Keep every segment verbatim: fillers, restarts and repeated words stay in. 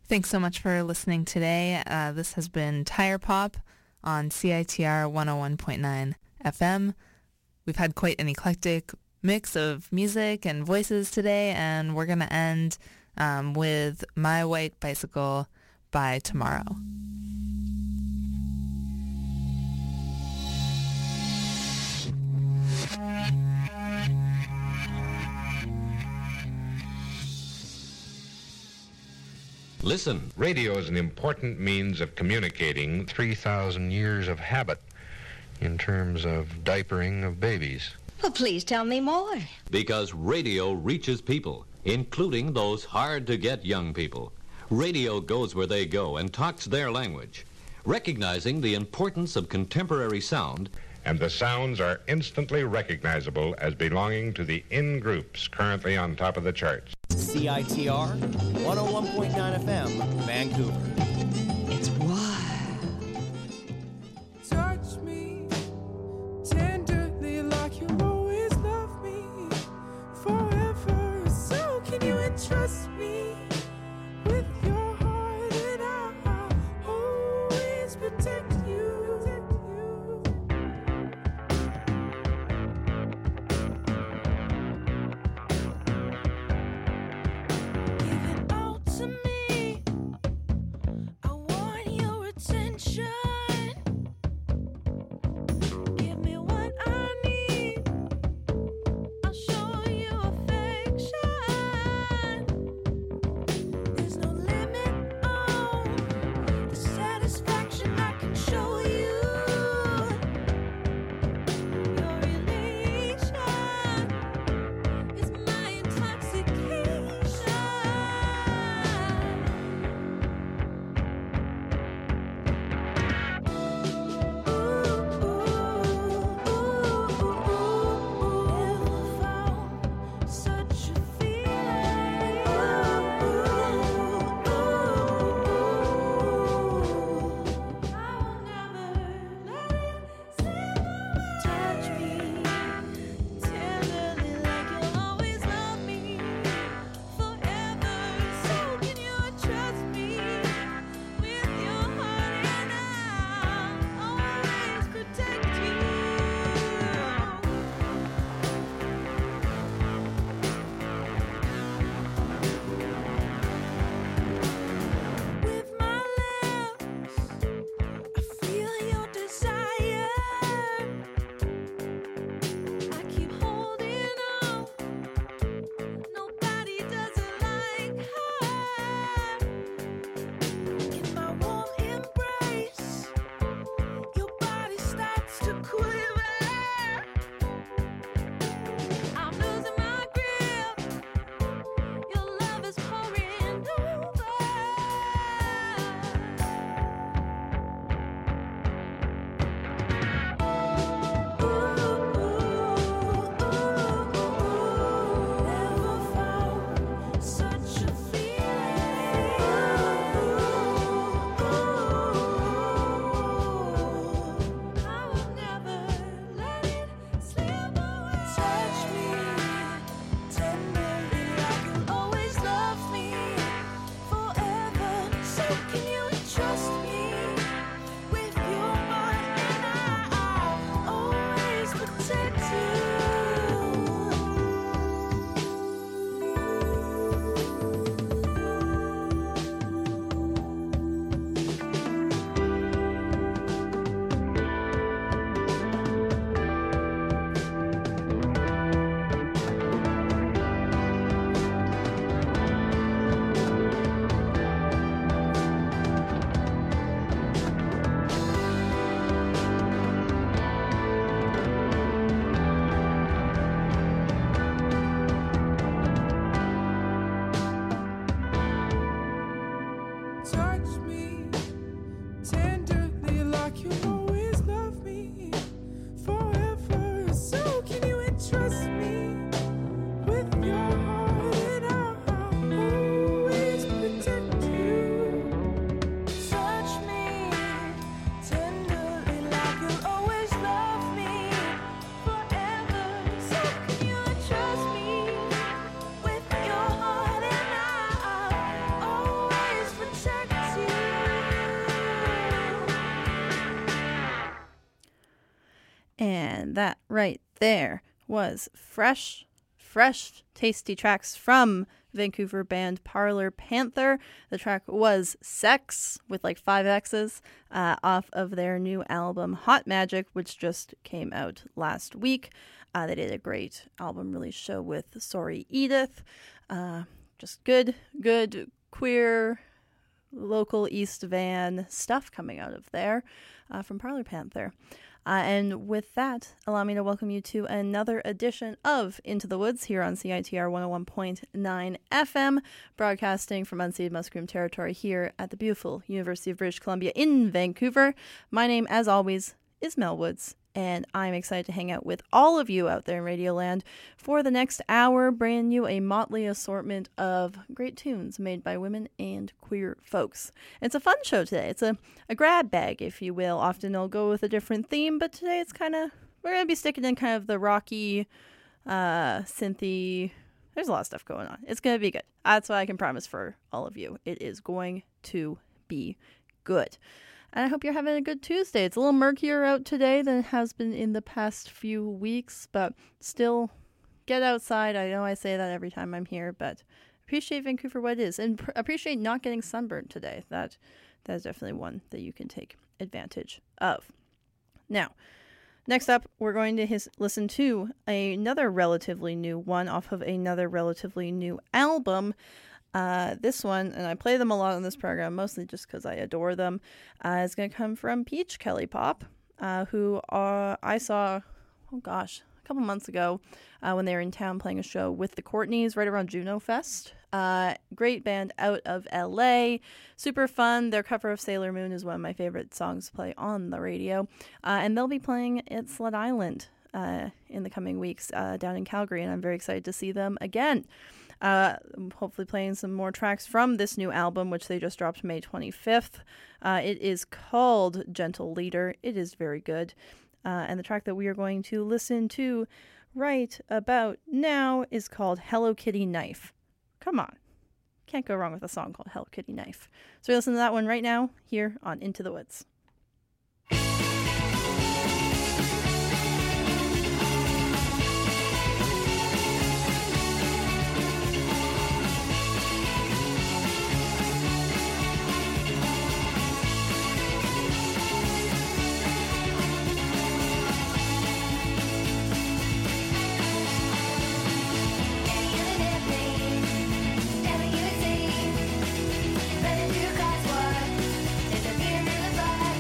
Thanks so much for listening today. Uh, this has been Tire Pop on C I T R one oh one point nine F M. We've had quite an eclectic mix of music and voices today, and we're going to end um, with My White Bicycle by Tomorrow. Listen. Radio is an important means of communicating three thousand years of habit in terms of diapering of babies. Well, please tell me more. Because radio reaches people, including those hard-to-get young people. Radio goes where they go and talks their language, recognizing the importance of contemporary sound. And the sounds are instantly recognizable as belonging to the in-groups currently on top of the charts. C I T R one oh one point nine F M, Vancouver. It's wild. Touch me tenderly like you always loved me forever. So can you entrust me with your heart, and I'll always protect you. And that right there was fresh, fresh, tasty tracks from Vancouver band Parlor Panther. The track was Sex, with like five X's, uh, off of their new album Hot Magic, which just came out last week. Uh, they did a great album release show with Sorry Edith. Uh, just good, good queer, local East Van stuff coming out of there uh, from Parlor Panther. Uh, and with that, allow me to welcome you to another edition of Into the Woods here on C I T R one oh one point nine F M, broadcasting from unceded Musqueam territory here at the beautiful University of British Columbia in Vancouver. My name, as always, is Mel Woods, and I'm excited to hang out with all of you out there in Radioland for the next hour, bringing you a motley assortment of great tunes made by women and queer folks. It's a fun show today. It's a, a grab bag, if you will. Often I'll go with a different theme, but today it's kind of, we're going to be sticking in kind of the rocky, uh, synthy. There's a lot of stuff going on. It's going to be good. That's what I can promise for all of you. It is going to be good. And I hope you're having a good Tuesday. It's a little murkier out today than it has been in the past few weeks, but still get outside. I know I say that every time I'm here, but appreciate Vancouver what it is, and pr- appreciate not getting sunburned today. That that is definitely one that you can take advantage of. Now, next up, we're going to his, listen to another relatively new one off of another relatively new album. Uh, this one, and I play them a lot on this program, mostly just because I adore them, uh, is going to come from Peach Kelly Pop, uh, who uh, I saw, oh gosh, a couple months ago uh, when they were in town playing a show with the Courtneys right around Juno Fest. Uh, great band out of L A, super fun. Their cover of Sailor Moon is one of my favorite songs to play on the radio, uh, and they'll be playing at Sled Island uh, in the coming weeks uh, down in Calgary, and I'm very excited to see them again. Uh, hopefully playing some more tracks from this new album, which they just dropped May twenty-fifth. Uh, it is called Gentle Leader. It is very good. Uh, and the track that we are going to listen to right about now is called Hello Kitty Knife. Come on. Can't go wrong with a song called Hello Kitty Knife. So we listen to that one right now here on Into the Woods. Better do God's work. Disappear in the fire.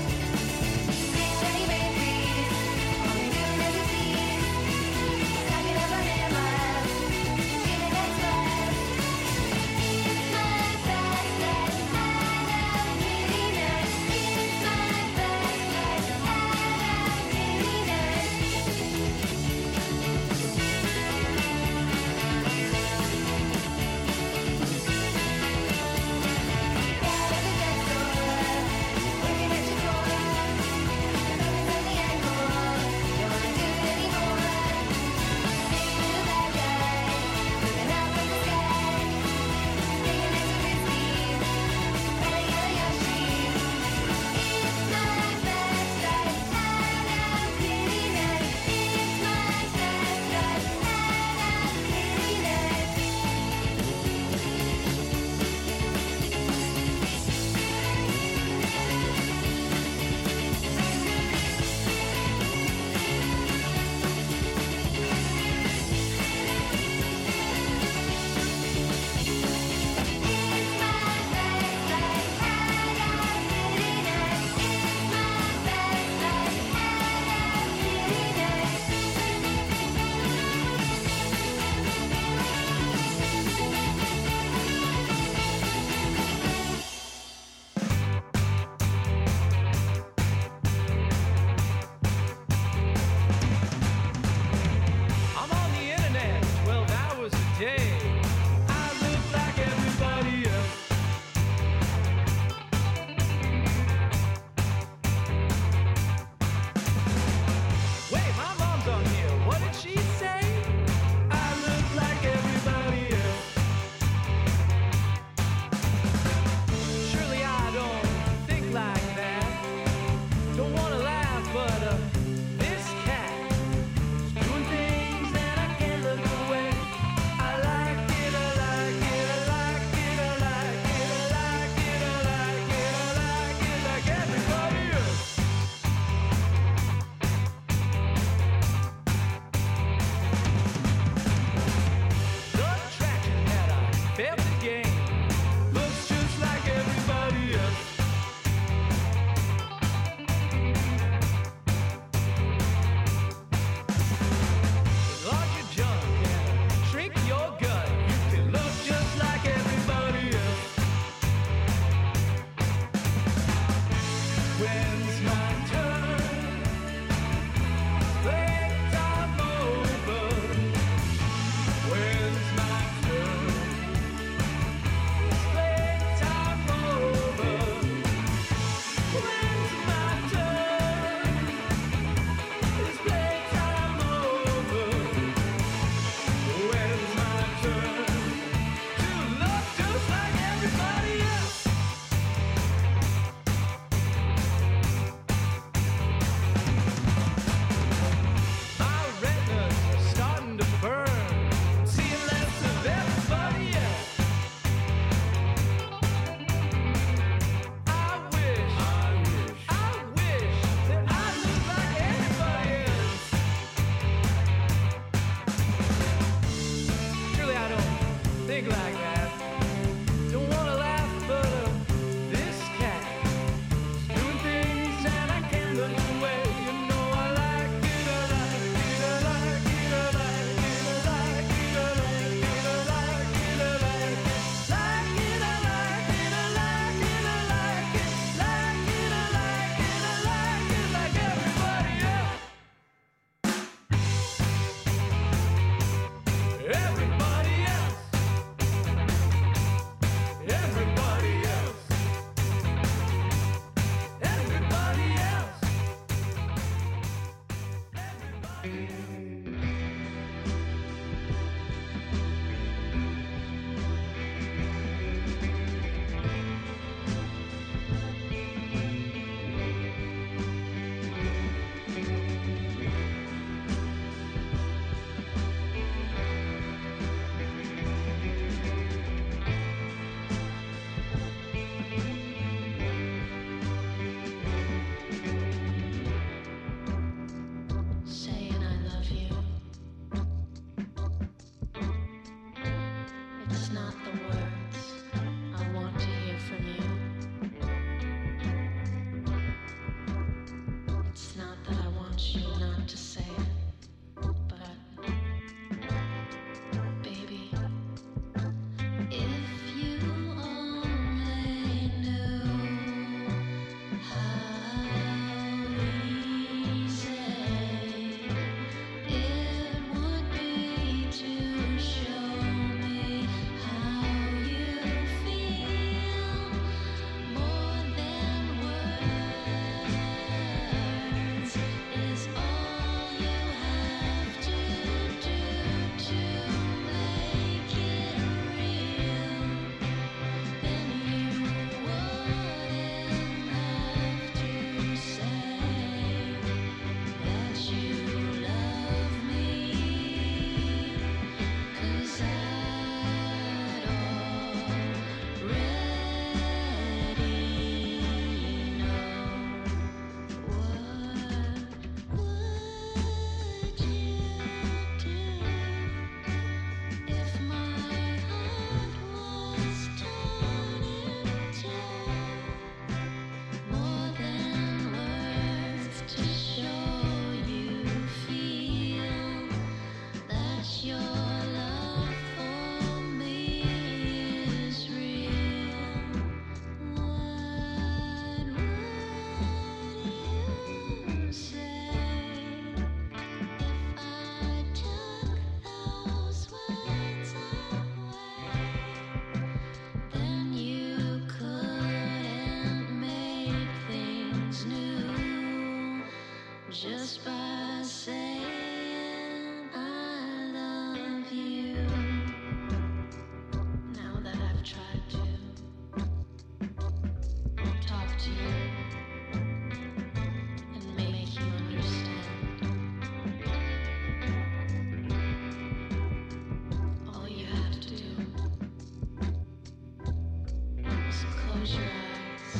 close your eyes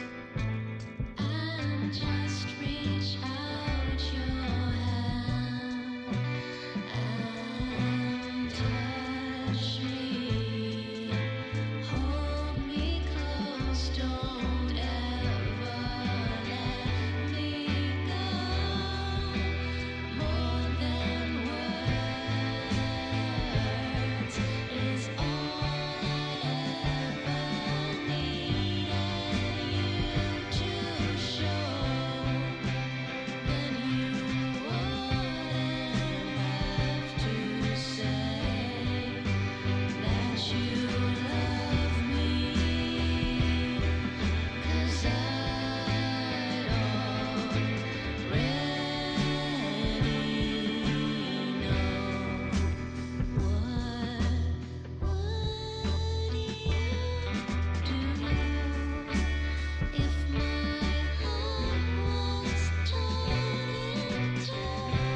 and just reach out your hand and touch me. Hold me close, don't ever let me go. More than words is all I ever needed you to show. Then you wouldn't have to say that you love me, 'cause I'd already know. What would you do if my heart was torn in two?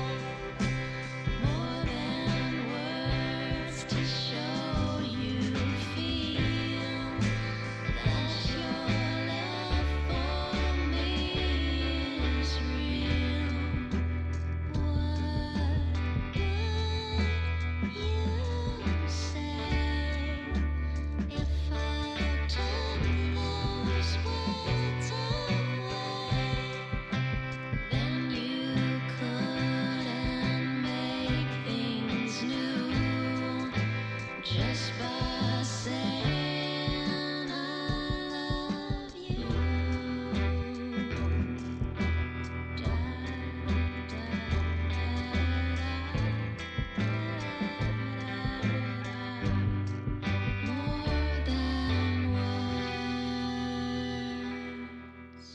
More than words to show you feel that your love for me is real. What would you say if I took those words away? Then you couldn't make things new just by saying I love you. Da, da, more than words.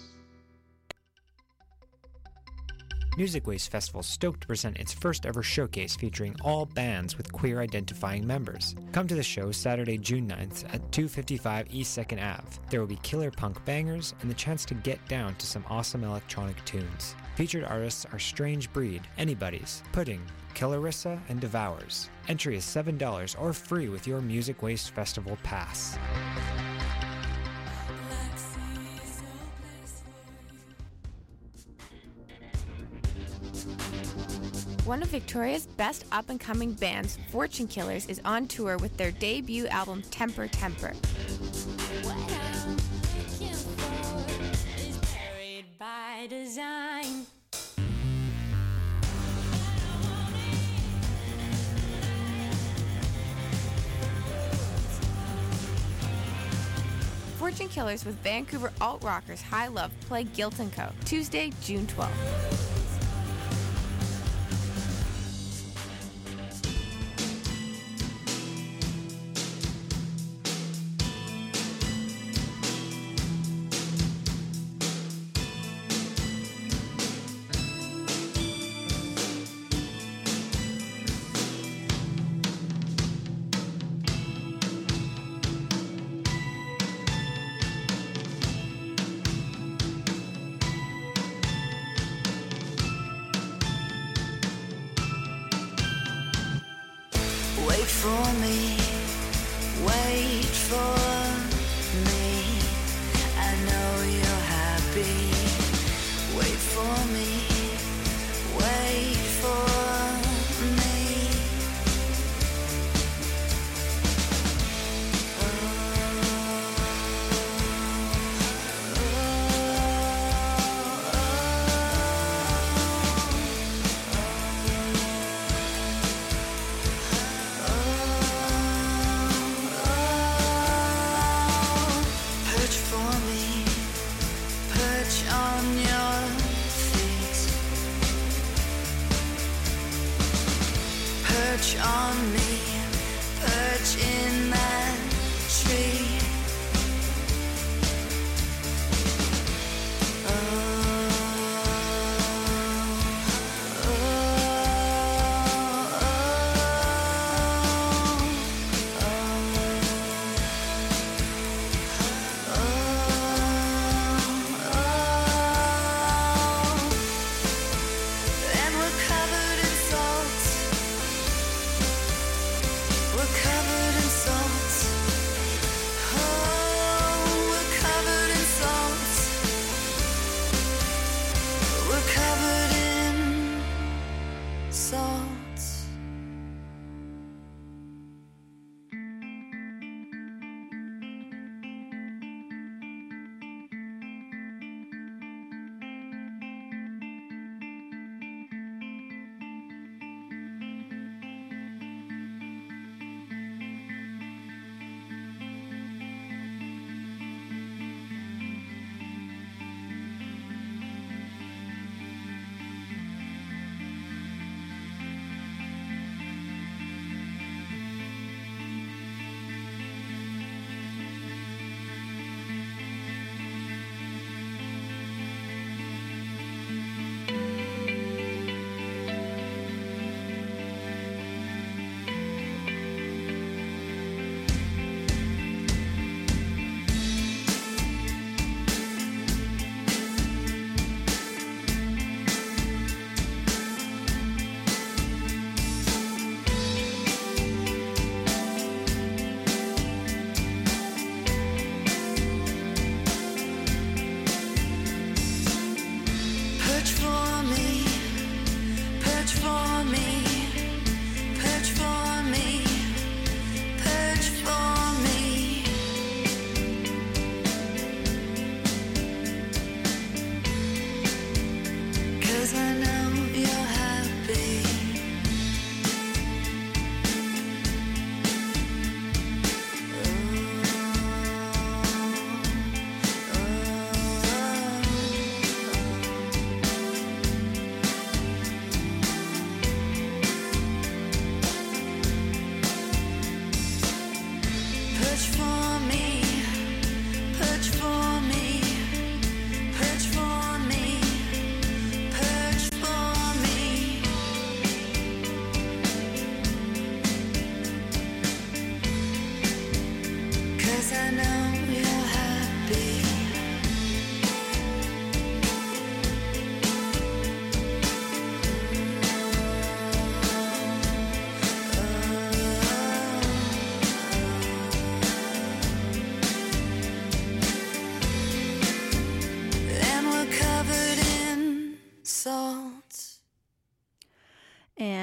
Music Waste Festival stoked to present its first ever showcase featuring all bands with queer identifying members. Come to the show Saturday, June ninth at two fifty-five East second Avenue. There will be killer punk bangers and the chance to get down to some awesome electronic tunes. Featured artists are Strange Breed, Anybody's, Pudding, Killarissa, and Devours. Entry is seven dollars or free with your Music Waste Festival pass. One of Victoria's best up-and-coming bands, Fortune Killers, is on tour with their debut album, Temper Temper. What I'm looking for is buried by design. Fortune Killers with Vancouver alt-rockers High Love play Guilt and Co. Tuesday, June twelfth. Wait for me, wait for me. I know you're happy. Wait for me, wait for me. Oh, oh, oh.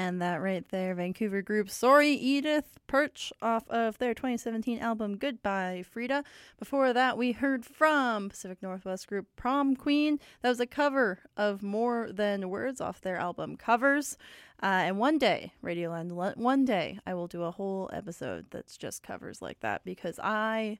And that right there, Vancouver group Sorry Edith, Perch, off of their twenty seventeen album Goodbye Frida. Before that, we heard from Pacific Northwest group Prom Queen. That was a cover of More Than Words off their album Covers. Uh, and one day, Radioland, one day, I will do a whole episode that's just covers like that, because I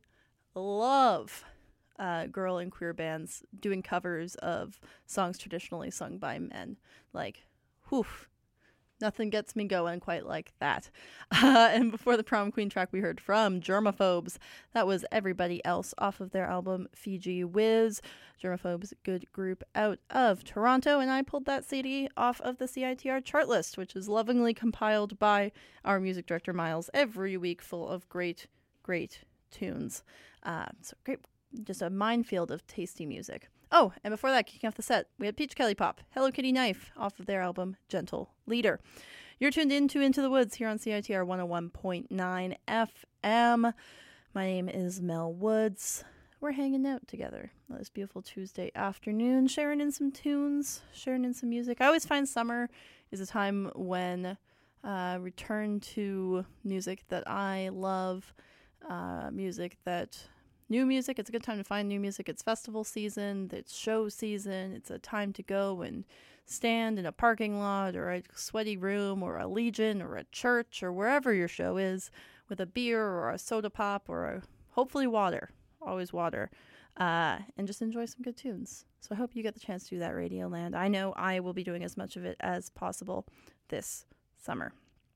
love uh, girl and queer bands doing covers of songs traditionally sung by men. Like, whew. Nothing gets me going quite like that. Uh, and before the Prom Queen track, we heard from Germaphobes. That was Everybody Else off of their album Fiji Whiz. Germaphobes, good group out of Toronto. And I pulled that C D off of the C I T R chart list, which is lovingly compiled by our music director, Miles, every week, full of great, great tunes. Uh, so great, just a minefield of tasty music. Oh, and before that, kicking off the set, we had Peach Kelly Pop, Hello Kitty Knife, off of their album Gentle Leader. You're tuned into Into the Woods here on C I T R one oh one point nine F M. My name is Mel Woods. We're hanging out together on this beautiful Tuesday afternoon, sharing in some tunes, sharing in some music. I always find summer is a time when I uh, return to music that I love, uh, music that... New music, it's a good time to find new music. It's festival season, it's show season, it's a time to go and stand in a parking lot or a sweaty room or a Legion or a church or wherever your show is with a beer or a soda pop or a, hopefully water, always water, uh, and just enjoy some good tunes. So I hope you get the chance to do that, Radioland. I know I will be doing as much of it as possible this summer.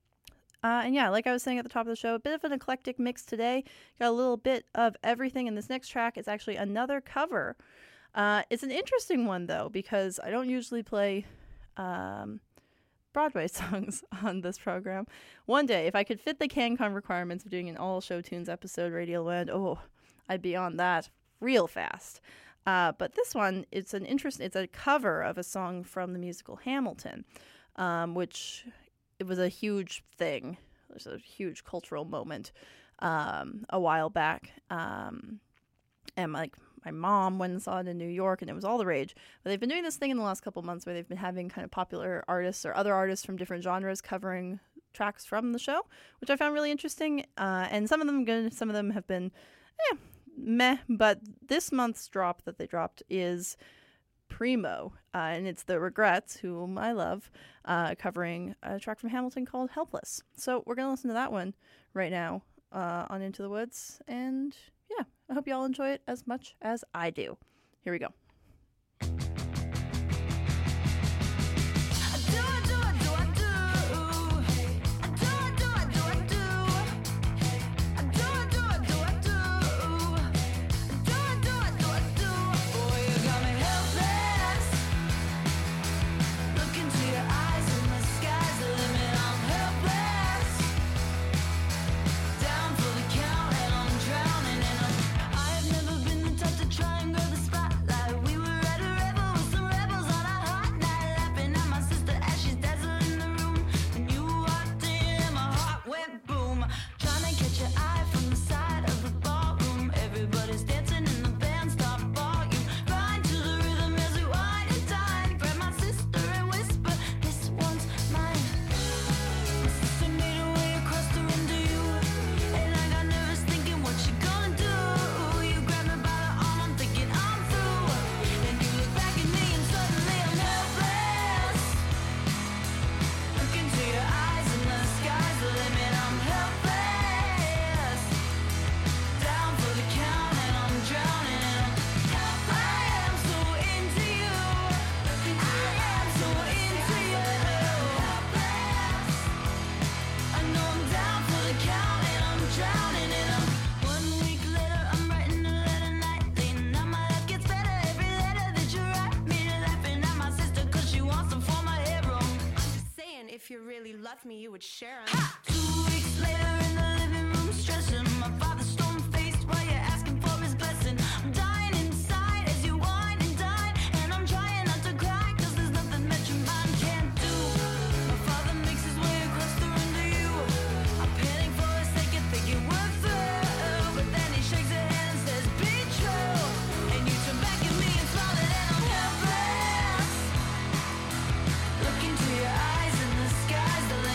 Uh, and yeah, like I was saying at the top of the show, a bit of an eclectic mix today. Got a little bit of everything. And this next track is actually another cover. Uh, it's an interesting one, though, because I don't usually play um, Broadway songs on this program. One day, if I could fit the CanCon requirements of doing an all-show tunes episode, Radioland, oh, I'd be on that real fast. Uh, but this one, it's an interest. It's a cover of a song from the musical Hamilton, um, which... It was a huge thing. It was a huge cultural moment um, a while back. Um, and like my mom went and saw it in New York, and it was all the rage. But they've been doing this thing in the last couple of months where they've been having kind of popular artists or other artists from different genres covering tracks from the show, which I found really interesting. Uh, and some of them good, some of them have been eh, meh. But this month's drop that they dropped is Primo, uh, and it's the Regrets, whom I love, uh, covering a track from Hamilton called Helpless. So we're going to listen to that one right now uh, on Into the Woods, and yeah, I hope you all enjoy it as much as I do. Here we go. If you really loved me, you would share them. Two weeks later in the living room, stressing. My father stone-faced while you're asking for his blessing. I'm dying inside as you whine and dine, and I'm trying not to cry, cause there's nothing that your mind can't do. My father makes his way across the room to you. I'm panic for a second, thinking we're through, but then he shakes your hand and says, be true. And you turn back at me and smile, and I'm helpless. Look into your eyes and the skies, the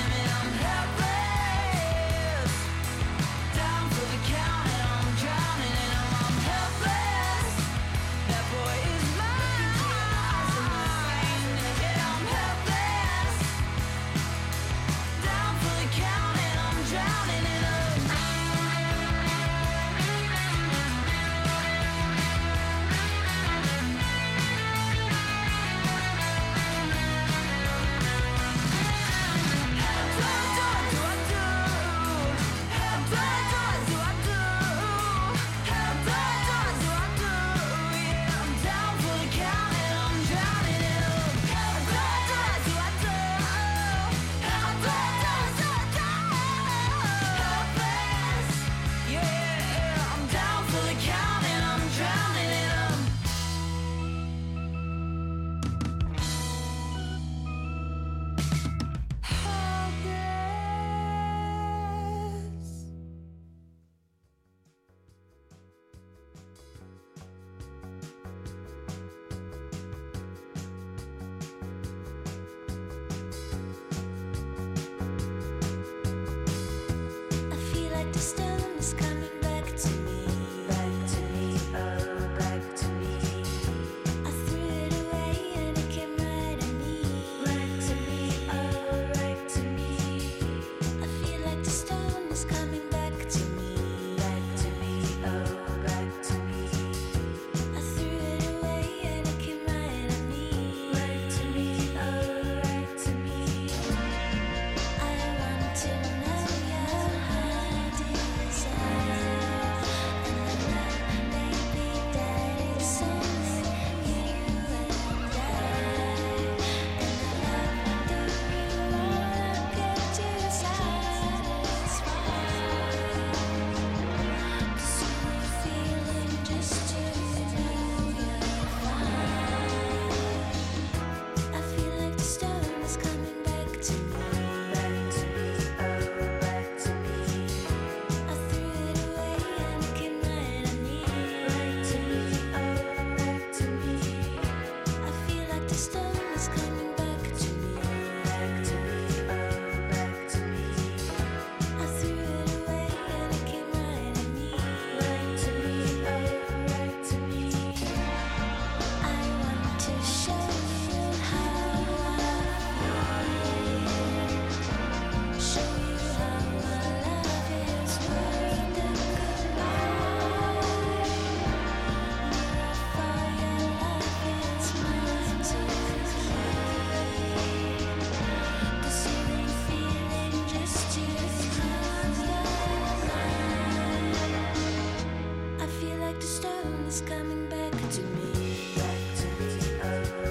stone is coming back to me. Back to me, oh, back to me. I threw it away and it came right at me. Right to me, oh, right to me. I feel like the stone is coming back to me. Back to me, oh, back to me. I threw it away and it came right at me. Right to me, oh, right to me. I want to know your heart desire. And I know, baby, that it's only you and I. And I love the real one get you satisfied. Cause you're feeling just to know you're fine. I feel like the stone is coming back to me. Back to me, oh, back to me. I threw it away and it came right at me. Right to me, oh, back to me. I feel like the stone is coming back to me. Back to me, oh, back to me. I threw it away and it came right at me. Right to me, oh, right to me. I want to show you how I feel. Show you how my love is worth the goodbye. For your love is mine to keep. Cause you're feeling just to know you're mine. I feel like the stone is coming back to me. Back to me, oh,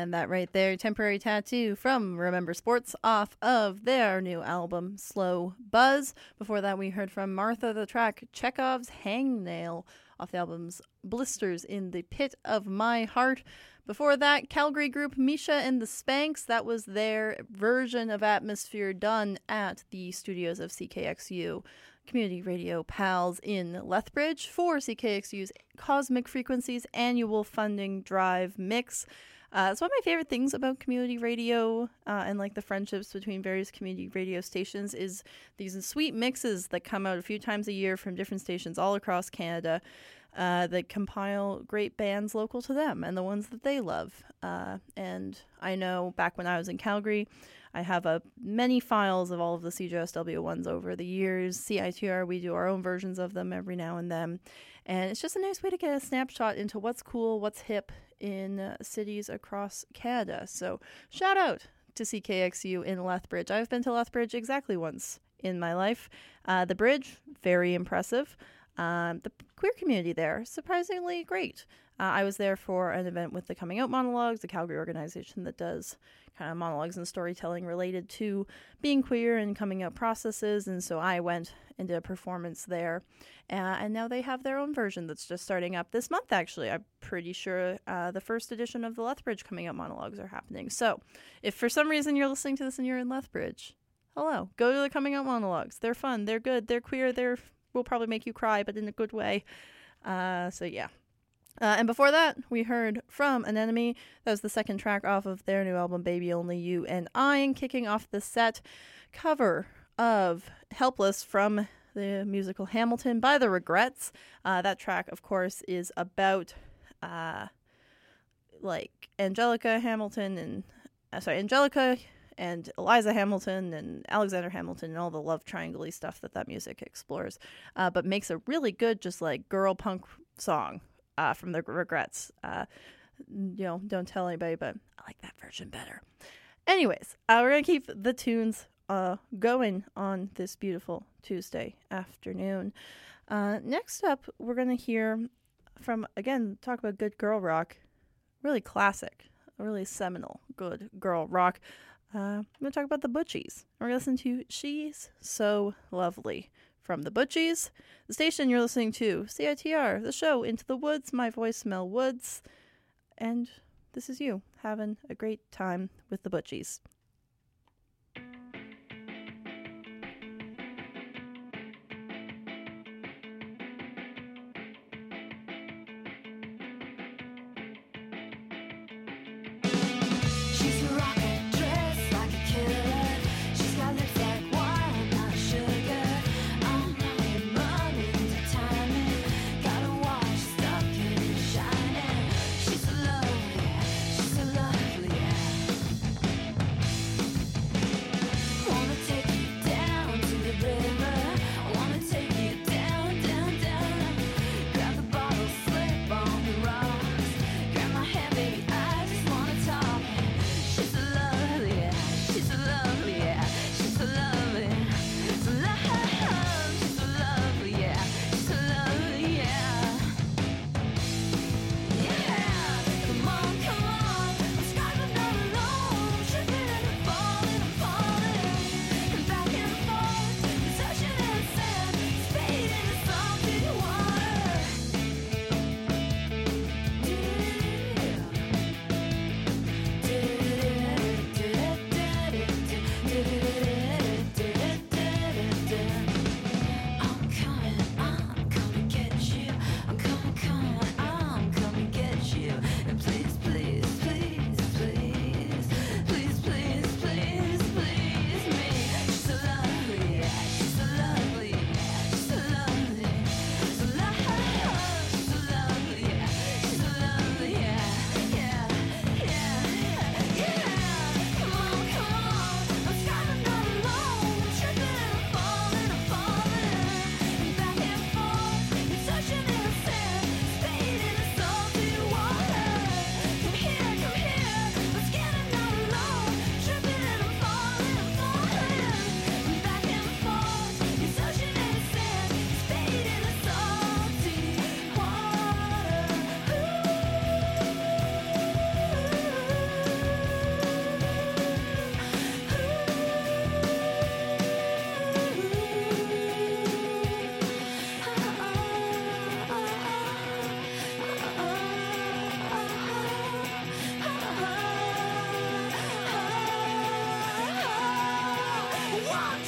And that right there, Temporary Tattoo from Remember Sports off of their new album, Slow Buzz. Before that, we heard from Martha the track Chekhov's Hangnail off the album's Blisters in the Pit of My Heart. Before that, Calgary group Misha and the Spanks. That was their version of Atmosphere done at the studios of C K X U Community Radio Pals in Lethbridge for C K X U's Cosmic Frequencies annual funding drive mix. Uh, it's one of my favorite things about community radio uh, and like the friendships between various community radio stations is these sweet mixes that come out a few times a year from different stations all across Canada uh, that compile great bands local to them and the ones that they love. Uh, and I know back when I was in Calgary, I have a many files of all of the C J S W ones over the years. C I T R, we do our own versions of them every now and then. And it's just a nice way to get a snapshot into what's cool, what's hip in uh, cities across Canada. So shout out to C K X U in Lethbridge. I've been to Lethbridge exactly once in my life. Uh, the bridge, very impressive. Um, the queer community there, surprisingly great. Uh, I was there for an event with the Coming Out Monologues, the Calgary organization that does kind of monologues and storytelling related to being queer and coming out processes. And so I went and did a performance there. Uh, and now they have their own version that's just starting up this month, actually. I'm pretty sure uh, the first edition of the Lethbridge Coming Out Monologues are happening. So if for some reason you're listening to this and you're in Lethbridge, hello, go to the Coming Out Monologues. They're fun. They're good. They're queer. They're will probably make you cry, but in a good way. Uh, so yeah. Uh, and before that, we heard from Anemone. That was the second track off of their new album, Baby Only You and I, and kicking off the set cover of Helpless from the musical Hamilton by The Regrets. Uh, that track, of course, is about uh, like Angelica Hamilton and uh, sorry, Angelica and Eliza Hamilton and Alexander Hamilton and all the love triangle-y stuff that that music explores, uh, but makes a really good just like girl punk song uh, from The Regrets. Uh, you know, don't tell anybody, but I like that version better. Anyways, uh, we're going to keep the tunes uh, going on this beautiful Tuesday afternoon. Uh, next up, we're going to hear from, again, talk about good girl rock, really classic, really seminal good girl rock. Uh, I'm going to talk about the Butchies. We're going to listen to She's So Lovely from the Butchies. The station you're listening to, C I T R, the show Into the Woods, My Voicemail Woods. And this is you having a great time with the Butchies. She's a rocket dressed like a killer. She's got lips like wine, not sugar. I'm running, running to timing. Gotta watch, stuck in shining. She's so lovely, she's so lovely.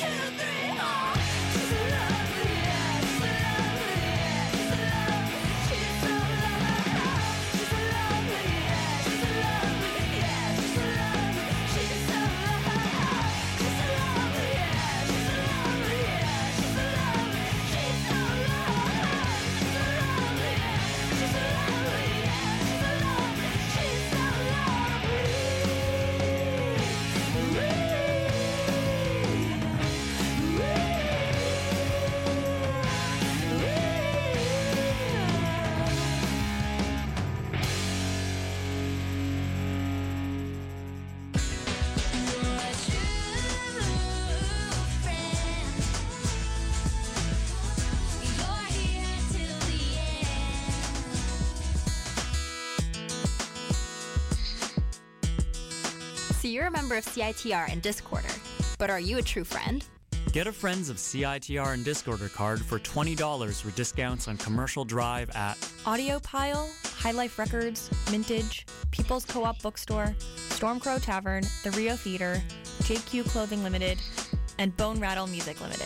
So you're a member of C I T R and Discorder, but are you a true friend? Get a Friends of C I T R and Discorder card for twenty dollars with discounts on Commercial Drive at Audiopile, High Life Records, Mintage, People's Co-op Bookstore, Stormcrow Tavern, The Rio Theater, J Q Clothing Limited, and Bone Rattle Music Limited.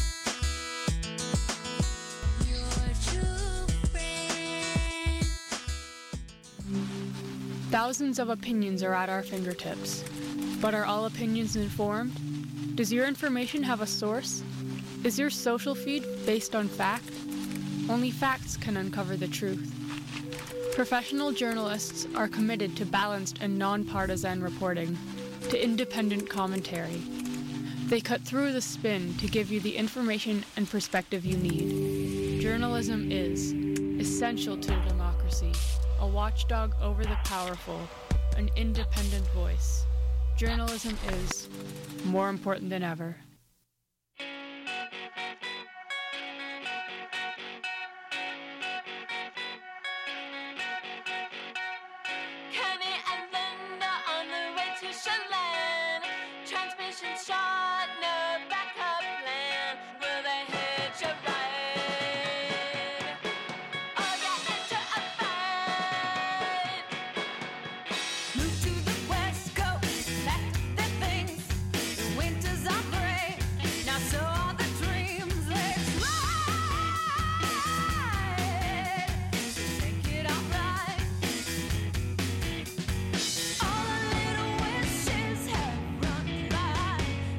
Thousands of opinions are at our fingertips. But are all opinions informed? Does your information have a source? Is your social feed based on fact? Only facts can uncover the truth. Professional journalists are committed to balanced and non-partisan reporting, to independent commentary. They cut through the spin to give you the information and perspective you need. Journalism is essential to democracy, a watchdog over the powerful, an independent voice. Journalism is more important than ever. Kenny and Linda on the way to Chelan. Transmission shot, no backup plan. Will they hitch a ride? Oh yeah, enter a fight. Move to the west coast, pack up their things. The winters are gray, now so are the dreams. Let's ride. Take it all right. All our little wishes have run by.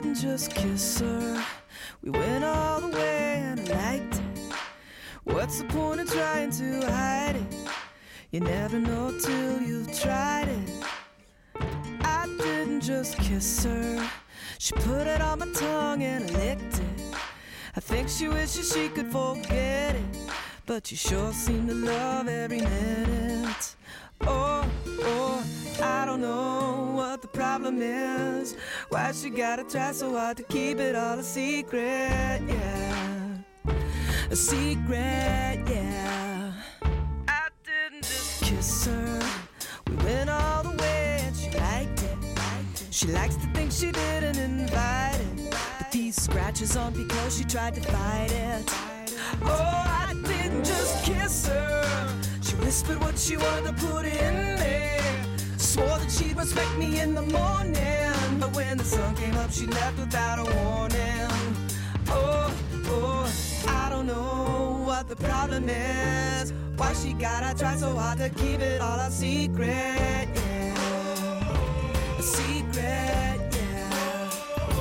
didn't just kiss her. We went all the way and I liked it. What's the point of trying to hide it? You never know till you've tried it. I didn't just kiss her. She put it on my tongue and I licked it. I think she wishes she could forget it, but she sure seemed to love every minute. Oh, oh, I don't know what the problem is. Why she gotta try so hard to keep it all a secret, yeah. A secret, yeah. I didn't just kiss her. We went all the way and she liked it. She likes to think she didn't invite it, but these scratches on because she tried to fight it. Oh, I didn't just kiss her. She whispered what she wanted to put in there. Swore that she'd respect me in the morning, but when the sun came up she left without a warning. Oh, oh, I don't know what the problem is. Why she gotta try so hard to keep it all a secret, yeah. A secret, yeah.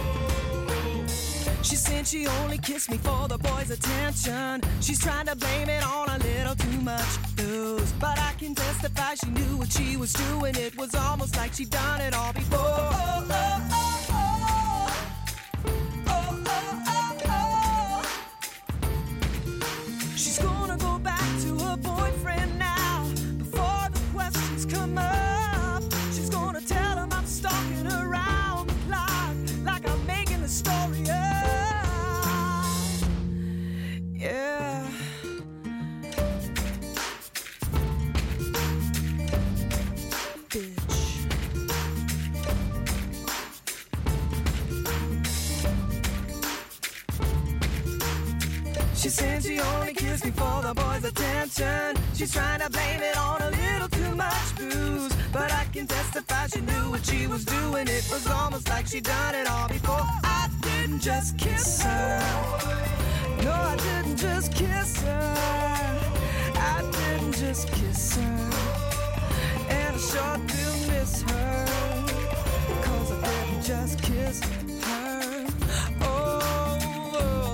She's saying she only kissed me for the boys' attention. She's trying to blame it on a little too much booze, but I can testify she knew what she was doing. It was almost like she'd done it all before. Oh, oh, oh, oh. Oh, oh, oh, oh. She's gonna go back to her boyfriend now before the questions come up. She's gonna tell him I'm stalking her around the clock like I'm making the story up. Yeah. Bitch. She's saying she only kissed me for the boys' attention. She's trying to blame it on a little too much booze, but I can testify she knew what she was doing. It was almost like she'd done it all before. I didn't just kiss her. No, I didn't just kiss her. I didn't just kiss her. And I sure do miss her, 'cause I didn't just kiss her. Oh, oh.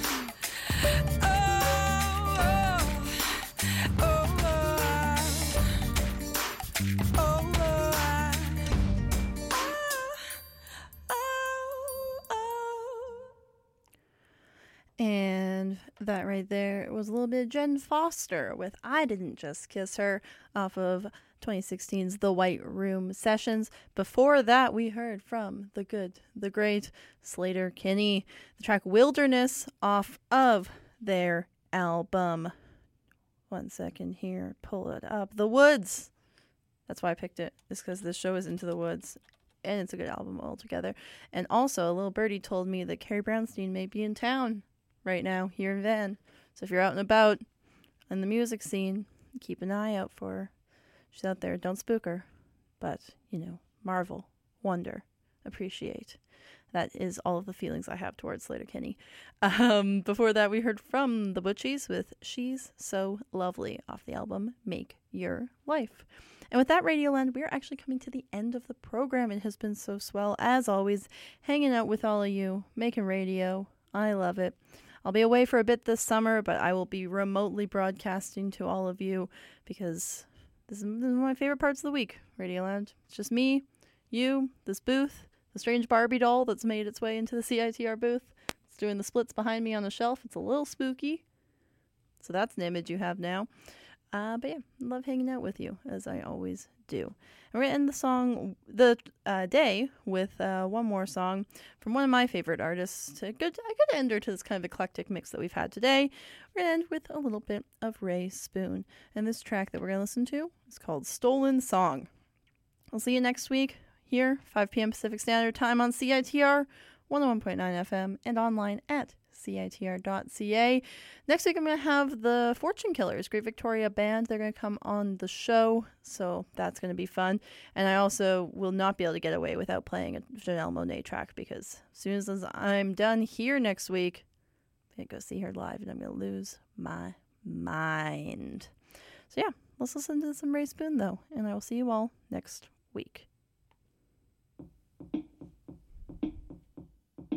And that right there was a little bit of Jen Foster with I Didn't Just Kiss Her off of twenty sixteen's The White Room Sessions. Before that, we heard from the good, the great Sleater-Kinney, the track Wilderness off of their album. One second here, pull it up. The Woods. That's why I picked it, is because this show is Into the Woods, and it's a good album altogether. And also, a little birdie told me that Carrie Brownstein may be in town right now here in Van. So if you're out and about in the music scene, keep an eye out for her. She's out there. Don't spook her, but, you know, marvel, wonder, appreciate. That is all of the feelings I have towards Sleater-Kinney. Um, before that, we heard from the Butchies with She's So Lovely off the album Make Your Life. And with that, Radioland, we are actually coming to the end of the program. It has been so swell, as always, hanging out with all of you, making radio. I love it. I'll be away for a bit this summer, but I will be remotely broadcasting to all of you because this is, this is one of my favorite parts of the week, Radioland. It's just me, you, this booth, the strange Barbie doll that's made its way into the C I T R booth. It's doing the splits behind me on the shelf. It's a little spooky. So that's an image you have now. Uh, but yeah, love hanging out with you, as I always do. And we're going to end the song, the uh, day, with uh, one more song from one of my favorite artists. A good, a good ender to this kind of eclectic mix that we've had today. We're going to end with a little bit of Ray Spoon. And this track that we're going to listen to is called Stolen Song. I'll see you next week here, five p.m. Pacific Standard Time on C I T R one oh one point nine F M and online at C I T R dot C A. Next week, I'm going to have the Fortune Killers, Great Victoria Band. They're going to come on the show, so that's going to be fun. And I also will not be able to get away without playing a Janelle Monáe track, because as soon as I'm done here next week, I'm going to go see her live, and I'm going to lose my mind. So yeah, let's listen to some Ray Spoon, though, and I will see you all next week.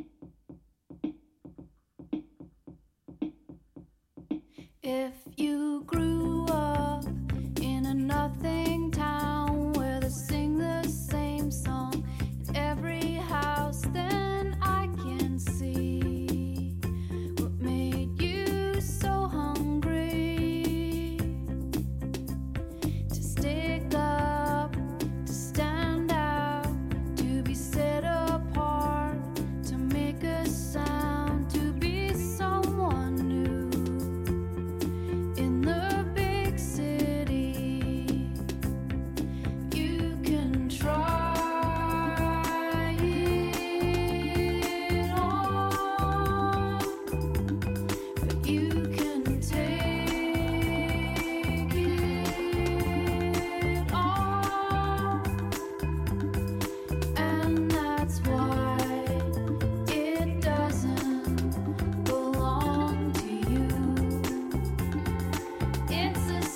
If you grew up in a nothing town where they sing the same song in every house, then I can see what made you so hungry to stick up, to stand out, to be set apart, to make a sound, to be someone new in the big city. You can try it all, but you can take it all, and that's why it doesn't belong to you. It's a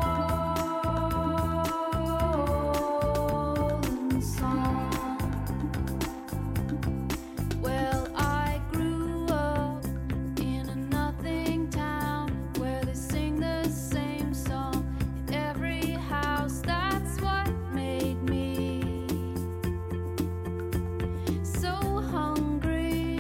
stolen song. Well, I grew up in a nothing town where they sing the same song in every house. That's what made me so hungry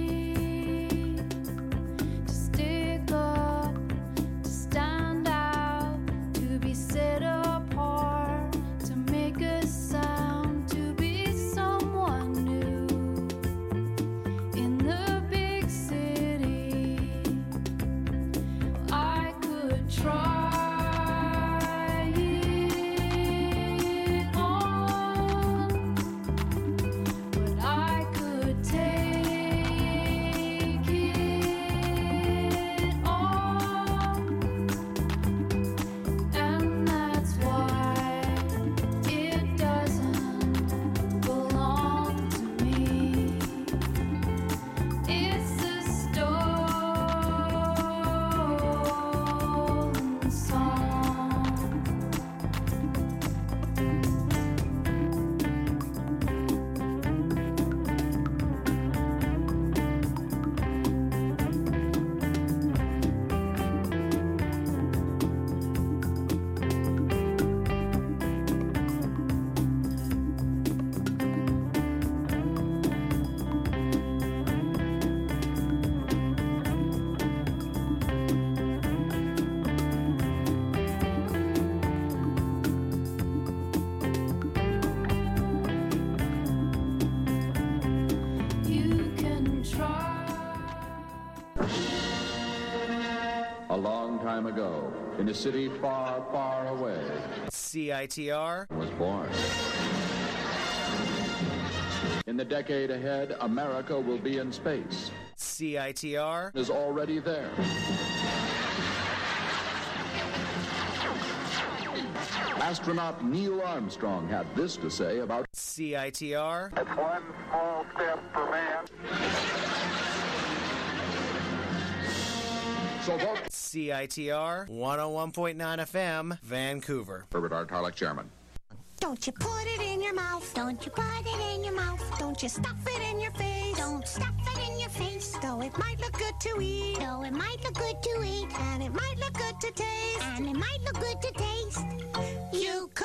to stick up, to stand out, to be set apart, to make a sound, to be someone new in the big city. I could try it on, but I could take it all, and that's why it doesn't belong to me. It's a stolen song. You can try. A long time ago, in a city far, far away, C I T R was born. In the decade ahead, America will be in space. C I T R Is already there. Astronaut Neil Armstrong had this to say about C I T R It's one small step for man. So vote C I T R one oh one point nine F M, Vancouver. Herbert R. Tarlek, Chairman. Don't you put it in your mouth. Don't you put it in your mouth. Don't you stuff it in your face. Don't stuff it in your face. Though it might look good to eat. Though it might look good to eat. And it might look good to taste. And it might look good to taste.